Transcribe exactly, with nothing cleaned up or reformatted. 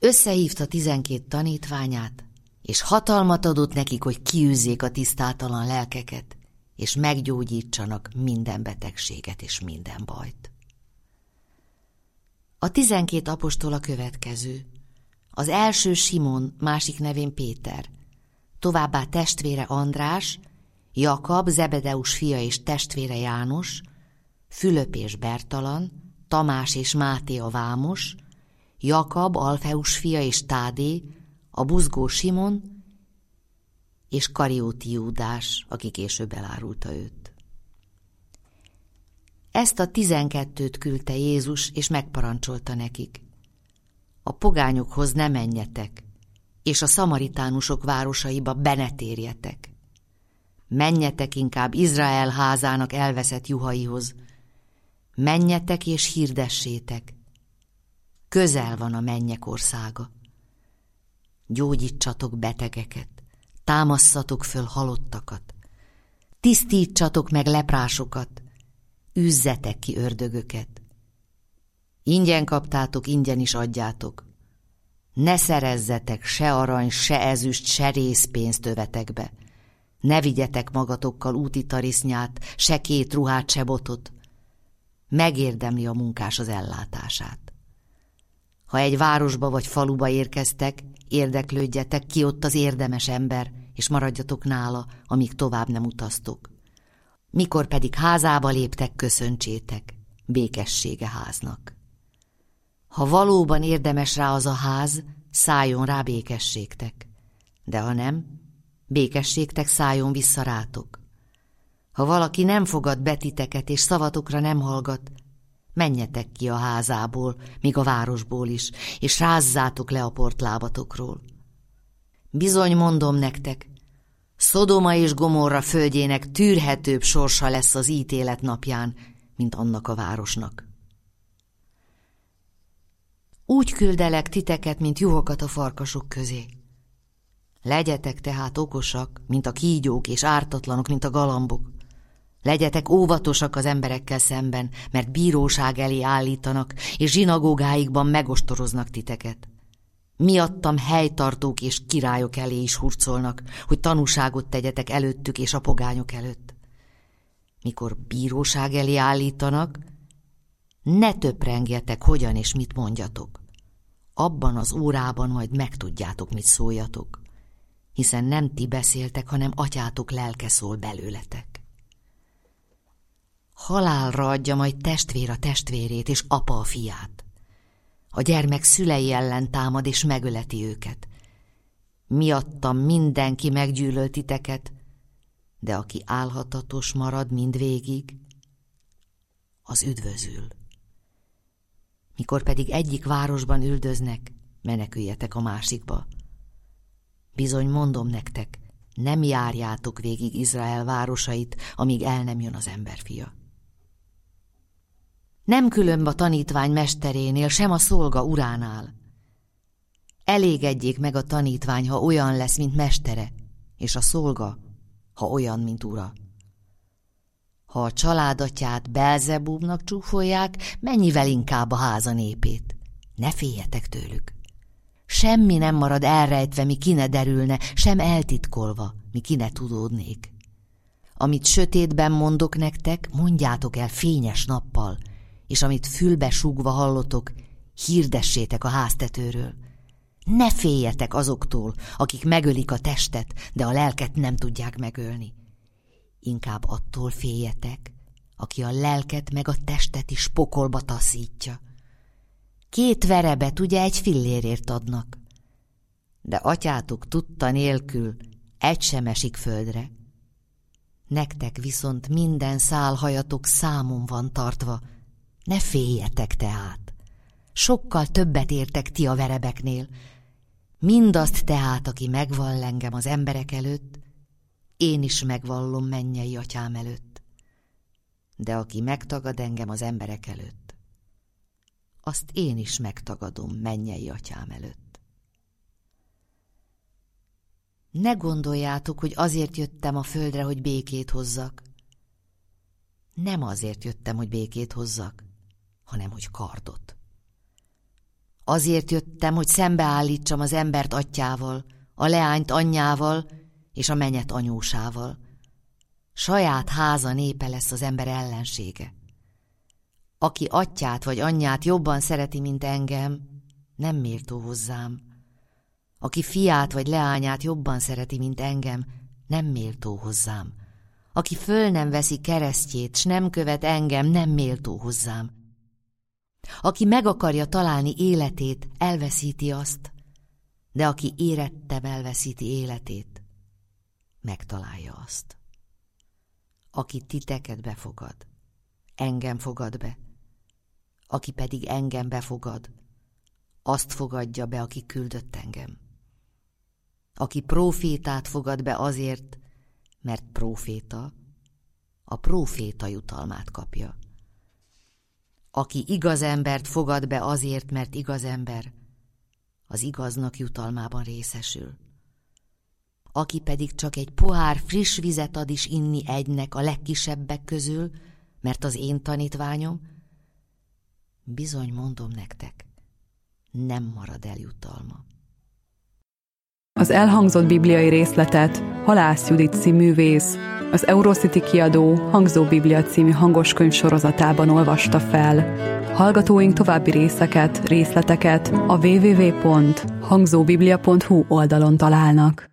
Összehívta tizenkét tanítványát, és hatalmat adott nekik, hogy kiűzzék a tisztátalan lelkeket, és meggyógyítsanak minden betegséget és minden bajt. A tizenkét apostol a következő. Az első Simon, másik nevén Péter, továbbá testvére András, Jakab, Zebedeus fia és testvére János, Fülöp és Bertalan, Tamás és Máté a vámos, Jakab, Alfeus fia és Tádé, a buzgó Simon, és Karióti Júdás, aki később elárulta őt. Ezt a tizenkettőt küldte Jézus, és megparancsolta nekik: a pogányokhoz ne menjetek, és a szamaritánusok városaiba be ne térjetek. Menjetek inkább Izrael házának elveszett juhaihoz. Menjetek és hirdessétek. Közel van a mennyek országa. Gyógyítsatok betegeket, támasszatok föl halottakat, tisztítsatok meg leprásokat, üzzetek ki ördögöket. Ingyen kaptátok, ingyen is adjátok. Ne szerezzetek se arany, se ezüst, se rézpénzt övetekbe. Ne vigyetek magatokkal úti tarisznyát, se két ruhát, se botot. Megérdemli a munkás az ellátását. Ha egy városba vagy faluba érkeztek, érdeklődjetek, ki ott az érdemes ember, és maradjatok nála, amíg tovább nem utaztok. Mikor pedig házába léptek, köszöntsétek, békessége háznak. Ha valóban érdemes rá az a ház, szálljon rá békességtek, de ha nem, békességtek szálljon vissza rátok. Ha valaki nem fogad betiteket és szavatokra nem hallgat, menjetek ki a házából, míg a városból is, és rázzátok le a portlábatokról. Bizony mondom nektek, Szodoma és Gomorra földjének tűrhetőbb sorsa lesz az ítélet napján, mint annak a városnak. Úgy küldelek titeket, mint juhokat a farkasok közé. Legyetek tehát okosak, mint a kígyók, és ártatlanok, mint a galambok. Legyetek óvatosak az emberekkel szemben, mert bíróság elé állítanak, és zsinagógáikban megostoroznak titeket. Miattam helytartók és királyok elé is hurcolnak, hogy tanúságot tegyetek előttük és a pogányok előtt. Mikor bíróság elé állítanak, ne töprengjetek, hogyan és mit mondjatok. Abban az órában majd megtudjátok, mit szóljatok, hiszen nem ti beszéltek, hanem atyátok lelke szól belőletek. Halálra adja majd testvér a testvérét, és apa a fiát. A gyermek szülei ellen támad, és megöleti őket. Miattam mindenki meggyűlöl titeket, de aki álhatatos marad mindvégig, az üdvözül. Mikor pedig egyik városban üldöznek, meneküljetek a másikba. Bizony mondom nektek, nem járjátok végig Izrael városait, amíg el nem jön az emberfia. Nem különb a tanítvány mesterénél, sem a szolga uránál. Elégedjék meg a tanítvány, ha olyan lesz, mint mestere, és a szolga, ha olyan, mint ura. Ha a családatyát Belzebúbnak csúfolják, mennyivel inkább a háza népét. Ne féljetek tőlük. Semmi nem marad elrejtve, mi ki ne derülne, sem eltitkolva, mi ki ne tudódnék. Amit sötétben mondok nektek, mondjátok el fényes nappal, és amit fülbe súgva hallotok, hirdessétek a háztetőről. Ne féljetek azoktól, akik megölik a testet, de a lelket nem tudják megölni. Inkább attól féljetek, aki a lelket meg a testet is pokolba taszítja. Két verebet ugye egy fillérért adnak, de atyátok tudta nélkül egy sem esik földre. Nektek viszont minden szálhajatok számon van tartva, ne féljetek tehát. Sokkal többet értek ti a verebeknél. Mindazt tehát, aki megvall engem az emberek előtt, én is megvallom mennyei atyám előtt. De aki megtagad engem az emberek előtt, azt én is megtagadom mennyei atyám előtt. Ne gondoljátok, hogy azért jöttem a földre, hogy békét hozzak. Nem azért jöttem, hogy békét hozzak, hanem hogy kardot. Azért jöttem, hogy szembeállítsam az embert atyjával, a leányt anyjával és a mennyet anyósával. Saját háza népe lesz az ember ellensége. Aki atyját vagy anyját jobban szereti, mint engem, nem méltó hozzám. Aki fiát vagy leányát jobban szereti, mint engem, nem méltó hozzám. Aki föl nem veszi keresztjét, s nem követ engem, nem méltó hozzám. Aki meg akarja találni életét, elveszíti azt, de aki érettem elveszíti életét, megtalálja azt. Aki titeket befogad, engem fogad be, aki pedig engem befogad, azt fogadja be, aki küldött engem. Aki prófétát fogad be azért, mert próféta, a próféta jutalmát kapja. Aki igaz embert fogad be azért, mert igaz ember, az igaznak jutalmában részesül. Aki pedig csak egy pohár friss vizet ad is inni egynek a legkisebbek közül, mert az én tanítványom, bizony mondom nektek, nem marad el jutalma. Az elhangzott bibliai részletet Halász Judit cíművész, az Eurocity kiadó Hangzó Biblia című hangoskönyv sorozatában olvasta fel. Hallgatóink további részeket, részleteket a double-u double-u double-u pont hangzóbiblia pont hu oldalon találnak.